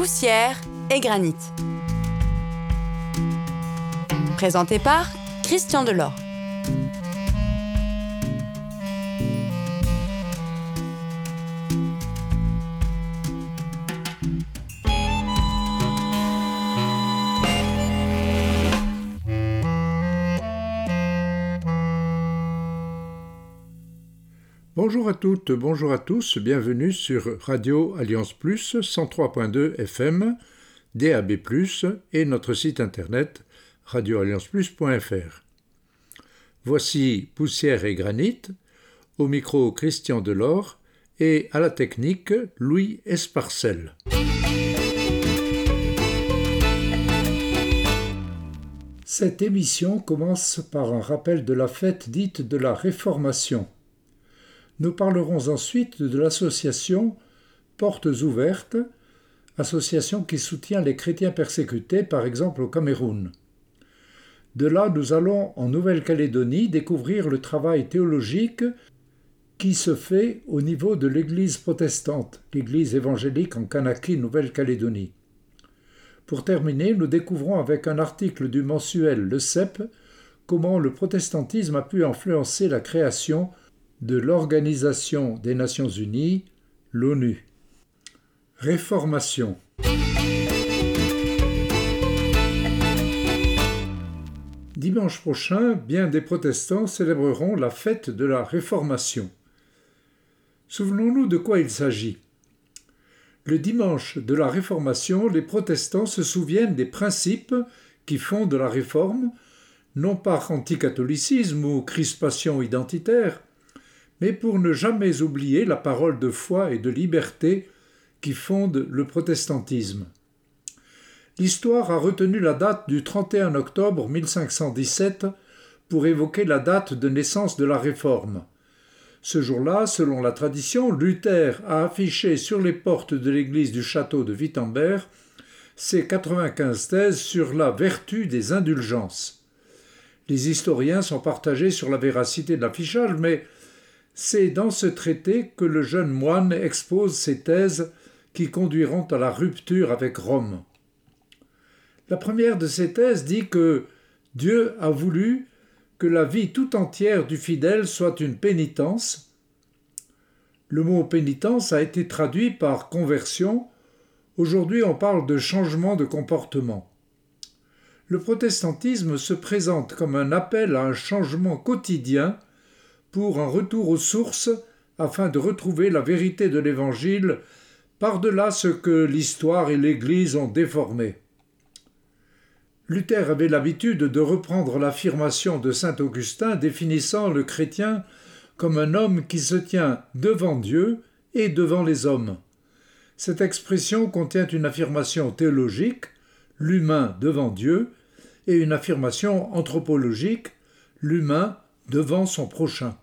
Poussière et granit. Présenté par Christian Delort. Bonjour à toutes, bonjour à tous, bienvenue sur Radio Alliance Plus 103.2 FM, DAB+, et notre site internet radioallianceplus.fr. Voici Poussière et Granit, au micro Christian Delort et à la technique Louis Esparcel. Cette émission commence par un rappel de la fête dite de la Réformation. Nous parlerons ensuite de l'association Portes Ouvertes, association qui soutient les chrétiens persécutés, par exemple au Cameroun. De là, nous allons en Nouvelle-Calédonie découvrir le travail théologique qui se fait au niveau de l'Église protestante, l'Église évangélique en Kanaki, Nouvelle-Calédonie. Pour terminer, nous découvrons avec un article du mensuel Le CEP comment le protestantisme a pu influencer la création de l'Organisation des Nations Unies, l'ONU. Réformation. Dimanche prochain, bien des protestants célébreront la fête de la Réformation. Souvenons-nous de quoi il s'agit. Le dimanche de la Réformation, les protestants se souviennent des principes qui fondent la Réforme, non par anticatholicisme ou crispation identitaire, mais pour ne jamais oublier la parole de foi et de liberté qui fonde le protestantisme. L'histoire a retenu la date du 31 octobre 1517 pour évoquer la date de naissance de la Réforme. Ce jour-là, selon la tradition, Luther a affiché sur les portes de l'église du château de Wittenberg ses 95 thèses sur la vertu des indulgences. Les historiens sont partagés sur la véracité de l'affichage, mais c'est dans ce traité que le jeune moine expose ses thèses qui conduiront à la rupture avec Rome. La première de ces thèses dit que Dieu a voulu que la vie tout entière du fidèle soit une pénitence. Le mot pénitence a été traduit par conversion. Aujourd'hui, on parle de changement de comportement. Le protestantisme se présente comme un appel à un changement quotidien pour un retour aux sources afin de retrouver la vérité de l'Évangile par-delà ce que l'histoire et l'Église ont déformé. Luther avait l'habitude de reprendre l'affirmation de saint Augustin définissant le chrétien comme un homme qui se tient devant Dieu et devant les hommes. Cette expression contient une affirmation théologique, l'humain devant Dieu, et une affirmation anthropologique, l'humain devant son prochain.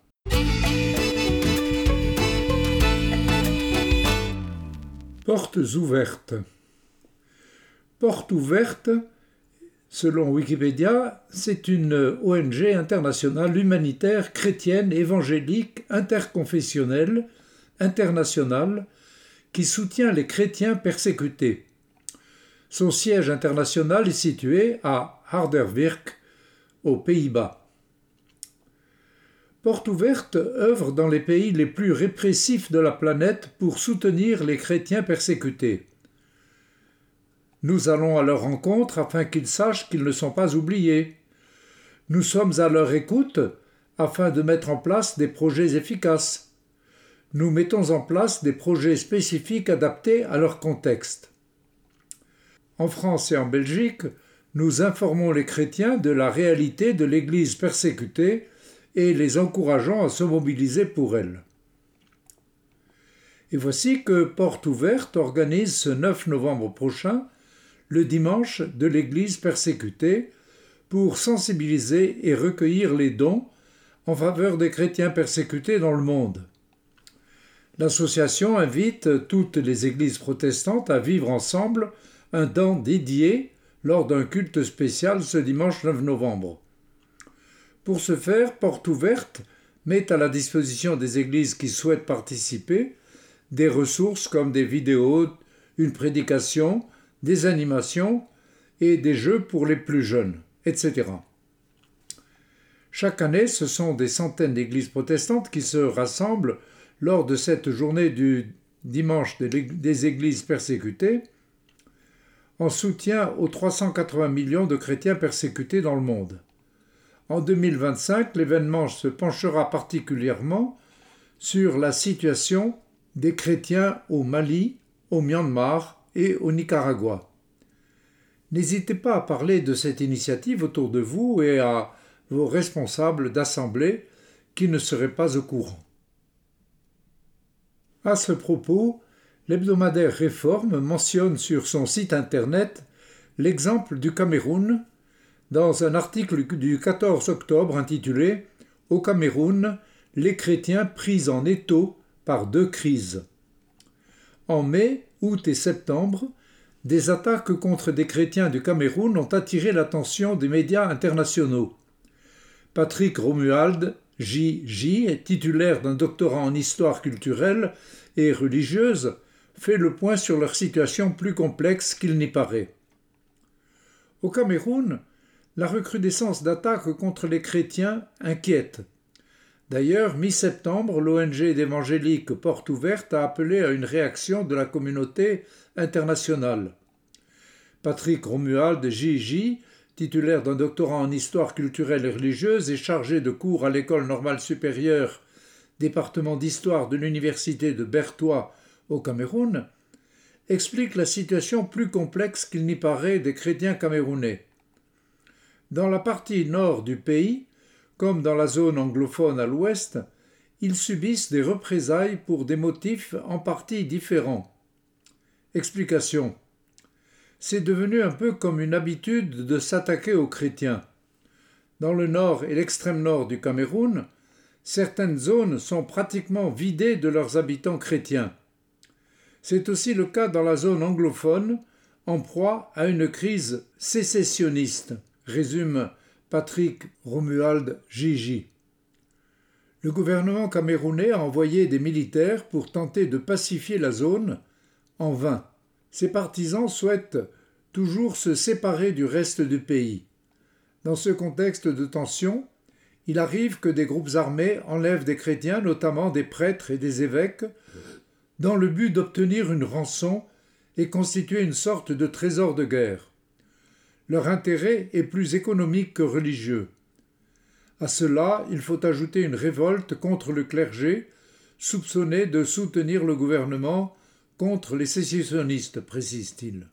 Portes ouvertes. Portes ouvertes, selon Wikipédia, c'est une ONG internationale humanitaire chrétienne évangélique interconfessionnelle internationale qui soutient les chrétiens persécutés. Son siège international est situé à Harderwijk, aux Pays-Bas. Portes Ouvertes œuvre dans les pays les plus répressifs de la planète pour soutenir les chrétiens persécutés. Nous allons à leur rencontre afin qu'ils sachent qu'ils ne sont pas oubliés. Nous sommes à leur écoute afin de mettre en place des projets efficaces. Nous mettons en place des projets spécifiques adaptés à leur contexte. En France et en Belgique, nous informons les chrétiens de la réalité de l'Église persécutée et les encourageant à se mobiliser pour elle. Et voici que Portes Ouvertes organise ce 9 novembre prochain le dimanche de l'Église persécutée pour sensibiliser et recueillir les dons en faveur des chrétiens persécutés dans le monde. L'association invite toutes les églises protestantes à vivre ensemble un temps dédié lors d'un culte spécial ce dimanche 9 novembre. Pour ce faire, Portes Ouvertes met à la disposition des églises qui souhaitent participer des ressources comme des vidéos, une prédication, des animations et des jeux pour les plus jeunes, etc. Chaque année, ce sont des centaines d'églises protestantes qui se rassemblent lors de cette journée du dimanche des églises persécutées en soutien aux 380 millions de chrétiens persécutés dans le monde. En 2025, l'événement se penchera particulièrement sur la situation des chrétiens au Mali, au Myanmar et au Nicaragua. N'hésitez pas à parler de cette initiative autour de vous et à vos responsables d'assemblée qui ne seraient pas au courant. À ce propos, l'hebdomadaire Réforme mentionne sur son site internet l'exemple du Cameroun dans un article du 14 octobre intitulé « Au Cameroun, les chrétiens pris en étau par deux crises ». En mai, août et septembre, des attaques contre des chrétiens du Cameroun ont attiré l'attention des médias internationaux. Patrick Romuald, J.J., titulaire d'un doctorat en histoire culturelle et religieuse, fait le point sur leur situation plus complexe qu'il n'y paraît. Au Cameroun, la recrudescence d'attaques contre les chrétiens inquiète. D'ailleurs, mi-septembre, l'ONG d'évangélique Porte Ouverte a appelé à une réaction de la communauté internationale. Patrick Romuald, J.J., titulaire d'un doctorat en histoire culturelle et religieuse et chargé de cours à l'École normale supérieure, département d'histoire de l'université de Bertoua au Cameroun, explique la situation plus complexe qu'il n'y paraît des chrétiens camerounais. Dans la partie nord du pays, comme dans la zone anglophone à l'ouest, ils subissent des représailles pour des motifs en partie différents. Explication. C'est devenu un peu comme une habitude de s'attaquer aux chrétiens. Dans le nord et l'extrême nord du Cameroun, certaines zones sont pratiquement vidées de leurs habitants chrétiens. C'est aussi le cas dans la zone anglophone, en proie à une crise sécessionniste, résume Patrick Romuald J.J. Le gouvernement camerounais a envoyé des militaires pour tenter de pacifier la zone, en vain. Ses partisans souhaitent toujours se séparer du reste du pays. Dans ce contexte de tension, il arrive que des groupes armés enlèvent des chrétiens, notamment des prêtres et des évêques, dans le but d'obtenir une rançon et constituer une sorte de trésor de guerre. Leur intérêt est plus économique que religieux. À cela, il faut ajouter une révolte contre le clergé, soupçonné de soutenir le gouvernement contre les sécessionnistes, précise-t-il.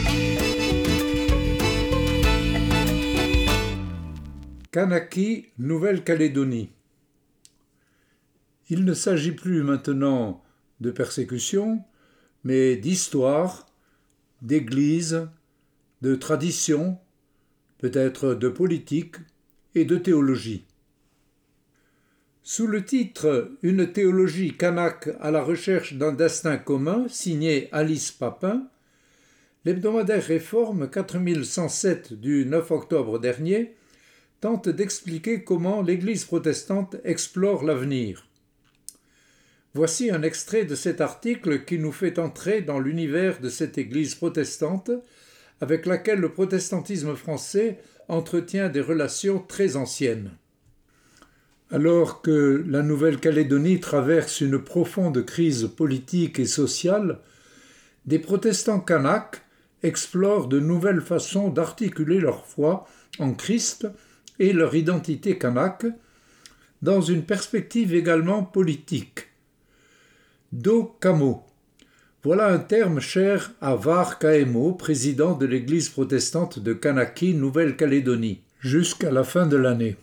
Kanaki, Nouvelle-Calédonie. Il ne s'agit plus maintenant de persécution, mais d'histoire, d'église, de tradition, peut-être de politique et de théologie. Sous le titre « Une théologie kanak à la recherche d'un destin commun » signé Alice Papin, l'hebdomadaire Réforme 4107 du 9 octobre dernier tente d'expliquer comment l'Église protestante explore l'avenir. Voici un extrait de cet article qui nous fait entrer dans l'univers de cette Église protestante avec laquelle le protestantisme français entretient des relations très anciennes. Alors que la Nouvelle-Calédonie traverse une profonde crise politique et sociale, des protestants kanaks explorent de nouvelles façons d'articuler leur foi en Christ et leur identité kanak dans une perspective également politique. Do-Kamo. Voilà un terme cher à Var Kaemo, président de l'Église protestante de Kanaki, Nouvelle-Calédonie, jusqu'à la fin de l'année.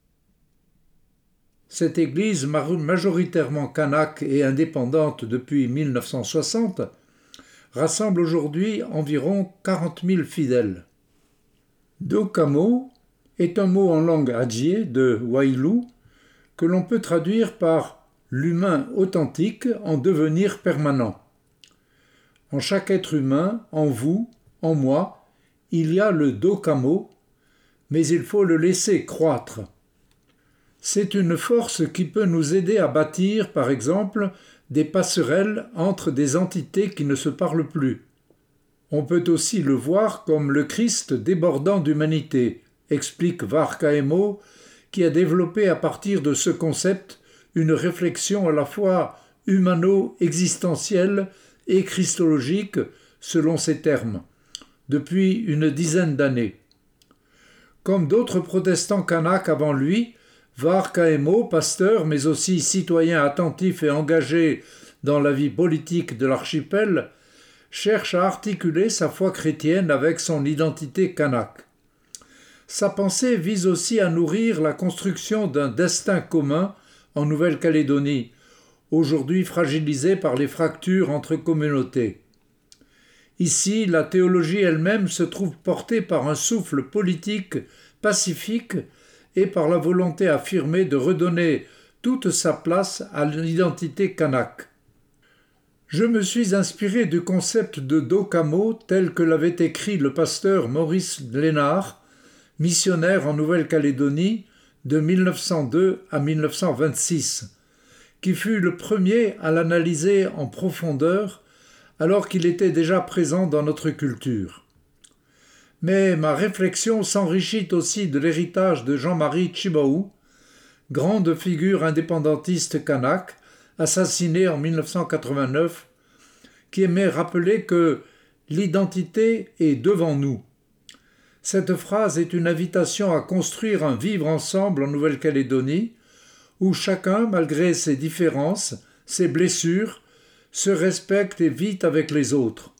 Cette église, majoritairement kanak et indépendante depuis 1960, rassemble aujourd'hui environ 40 000 fidèles. Do-Kamo est un mot en langue adjé de Wailu que l'on peut traduire par l'humain authentique en devenir permanent. En chaque être humain, en vous, en moi, il y a le Do-Kamo, mais il faut le laisser croître. C'est une force qui peut nous aider à bâtir, par exemple, des passerelles entre des entités qui ne se parlent plus. On peut aussi le voir comme le Christ débordant d'humanité, explique Varkaemo, qui a développé à partir de ce concept une réflexion à la fois humano-existentielle et christologique, selon ses termes, depuis une dizaine d'années. Comme d'autres protestants kanaks avant lui, Varkaemo, pasteur mais aussi citoyen attentif et engagé dans la vie politique de l'archipel, cherche à articuler sa foi chrétienne avec son identité kanak. Sa pensée vise aussi à nourrir la construction d'un destin commun en Nouvelle-Calédonie, aujourd'hui fragilisée par les fractures entre communautés. Ici, la théologie elle-même se trouve portée par un souffle politique pacifique et par la volonté affirmée de redonner toute sa place à l'identité kanak. Je me suis inspiré du concept de Dokamo tel que l'avait écrit le pasteur Maurice Lénard, missionnaire en Nouvelle-Calédonie de 1902 à 1926, qui fut le premier à l'analyser en profondeur alors qu'il était déjà présent dans notre culture. Mais ma réflexion s'enrichit aussi de l'héritage de Jean-Marie Tjibaou, grande figure indépendantiste kanak, assassiné en 1989, qui aimait rappeler que l'identité est devant nous. Cette phrase est une invitation à construire un vivre ensemble en Nouvelle-Calédonie, où chacun, malgré ses différences, ses blessures, se respecte et vit avec les autres.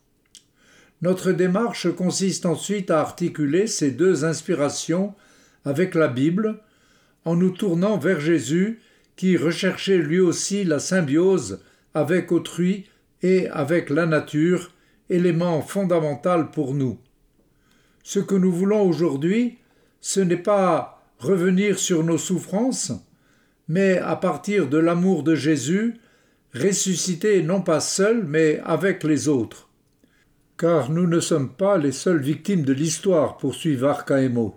Notre démarche consiste ensuite à articuler ces deux inspirations avec la Bible, en nous tournant vers Jésus, qui recherchait lui aussi la symbiose avec autrui et avec la nature, élément fondamental pour nous. Ce que nous voulons aujourd'hui, ce n'est pas revenir sur nos souffrances, mais à partir de l'amour de Jésus, ressusciter non pas seuls, mais avec les autres. Car nous ne sommes pas les seules victimes de l'histoire, poursuit Varkaemo.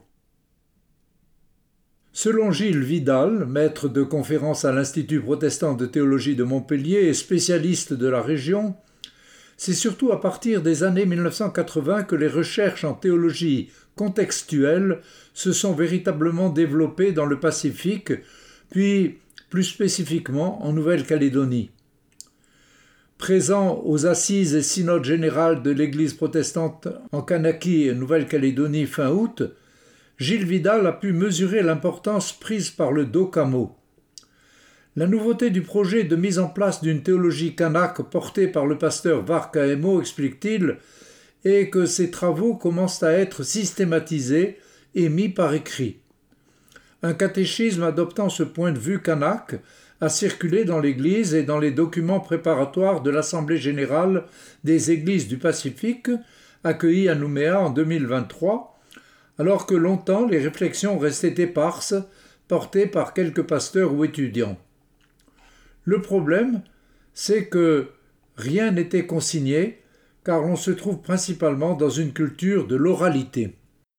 Selon Gilles Vidal, maître de conférence à l'Institut protestant de théologie de Montpellier et spécialiste de la région, c'est surtout à partir des années 1980 que les recherches en théologie contextuelle se sont véritablement développées dans le Pacifique, puis plus spécifiquement en Nouvelle-Calédonie. Présent aux assises et synodes générales de l'Église protestante en Kanaki et Nouvelle-Calédonie fin août, Gilles Vidal a pu mesurer l'importance prise par le Dokamo. La nouveauté du projet de mise en place d'une théologie kanak portée par le pasteur Varkaemo, explique-t-il, est que ces travaux commencent à être systématisés et mis par écrit. Un catéchisme adoptant ce point de vue kanak a circulé dans l'Église et dans les documents préparatoires de l'Assemblée générale des Églises du Pacifique, accueillie à Nouméa en 2023, alors que longtemps les réflexions restaient éparses, portées par quelques pasteurs ou étudiants. Le problème, c'est que rien n'était consigné, car l'on se trouve principalement dans une culture de l'oralité.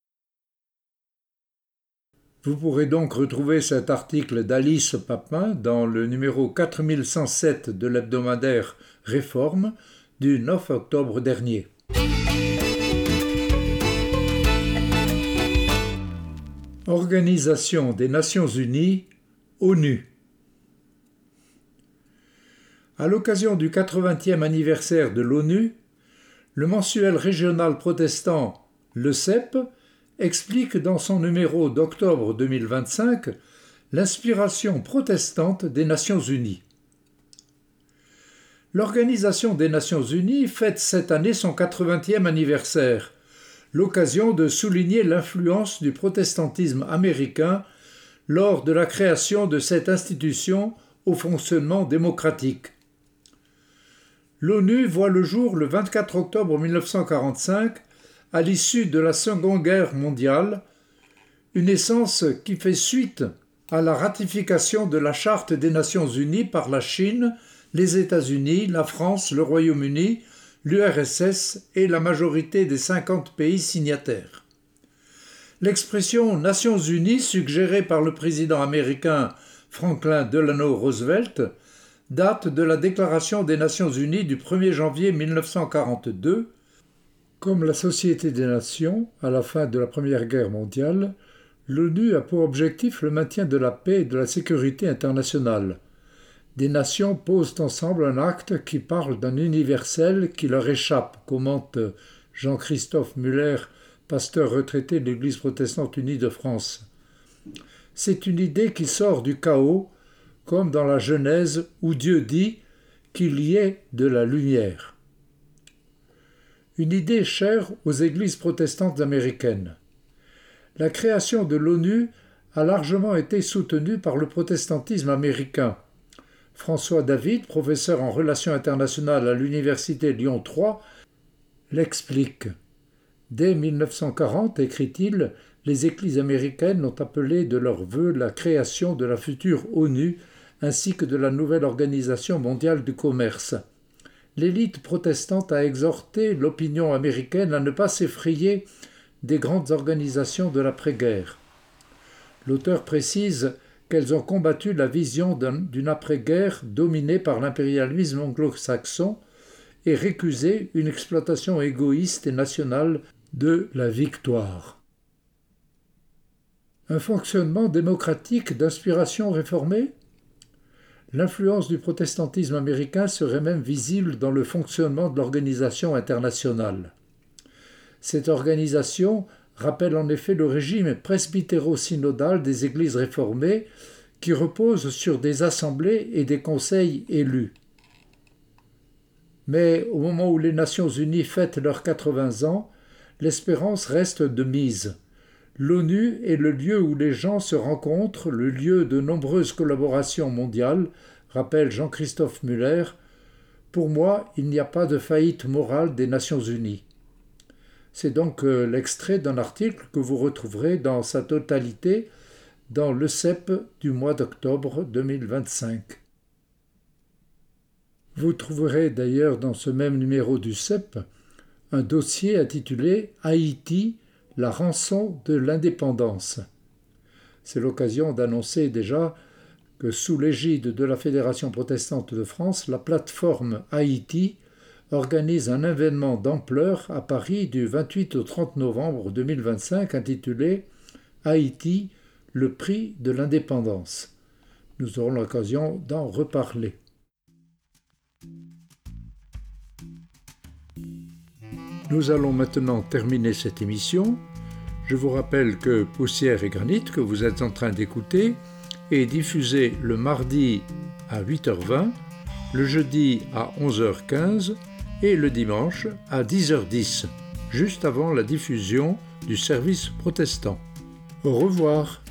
Vous pourrez donc retrouver cet article d'Alice Papin dans le numéro 4107 de l'hebdomadaire Réforme du 9 octobre dernier. Organisation des Nations Unies, ONU. À l'occasion du 80e anniversaire de l'ONU, le mensuel régional protestant, le CEP, explique dans son numéro d'octobre 2025 l'inspiration protestante des Nations Unies. L'Organisation des Nations Unies fête cette année son 80e anniversaire, l'occasion de souligner l'influence du protestantisme américain lors de la création de cette institution au fonctionnement démocratique. L'ONU voit le jour le 24 octobre 1945, à l'issue de la Seconde Guerre mondiale, une naissance qui fait suite à la ratification de la Charte des Nations Unies par la Chine, les États-Unis, la France, le Royaume-Uni, l'URSS et la majorité des 50 pays signataires. L'expression Nations Unies, suggérée par le président américain Franklin Delano Roosevelt, date de la Déclaration des Nations Unies du 1er janvier 1942, Comme la Société des Nations, à la fin de la Première Guerre mondiale, l'ONU a pour objectif le maintien de la paix et de la sécurité internationale. Des nations posent ensemble un acte qui parle d'un universel qui leur échappe, commente Jean-Christophe Muller, pasteur retraité de l'Église protestante unie de France. C'est une idée qui sort du chaos, comme dans la Genèse où Dieu dit qu'il y ait de la lumière. Une idée chère aux églises protestantes américaines. La création de l'ONU a largement été soutenue par le protestantisme américain. François David, professeur en relations internationales à l'université Lyon 3, l'explique. Dès 1940, écrit-il, les églises américaines ont appelé de leurs vœux la création de la future ONU ainsi que de la nouvelle Organisation mondiale du commerce. L'élite protestante a exhorté l'opinion américaine à ne pas s'effrayer des grandes organisations de l'après-guerre. L'auteur précise qu'elles ont combattu la vision d'une après-guerre dominée par l'impérialisme anglo-saxon et récusé une exploitation égoïste et nationale de la victoire. Un fonctionnement démocratique d'inspiration réformée ? L'influence du protestantisme américain serait même visible dans le fonctionnement de l'organisation internationale. Cette organisation rappelle en effet le régime presbytéro-synodal des églises réformées qui repose sur des assemblées et des conseils élus. Mais au moment où les Nations unies fêtent leurs 80 ans, l'espérance reste de mise. L'ONU est le lieu où les gens se rencontrent, le lieu de nombreuses collaborations mondiales, rappelle Jean-Christophe Muller. Pour moi, il n'y a pas de faillite morale des Nations unies. C'est donc l'extrait d'un article que vous retrouverez dans sa totalité dans le CEP du mois d'octobre 2025. Vous trouverez d'ailleurs dans ce même numéro du CEP un dossier intitulé « Haïti, la rançon de l'indépendance ». C'est l'occasion d'annoncer déjà que sous l'égide de la Fédération protestante de France, la plateforme Haïti organise un événement d'ampleur à Paris du 28 au 30 novembre 2025 intitulé « Haïti, le prix de l'indépendance ». Nous aurons l'occasion d'en reparler. Nous allons maintenant terminer cette émission. Je vous rappelle que Poussière et Granit, que vous êtes en train d'écouter, est diffusé le mardi à 8h20, le jeudi à 11h15 et le dimanche à 10h10, juste avant la diffusion du service protestant. Au revoir.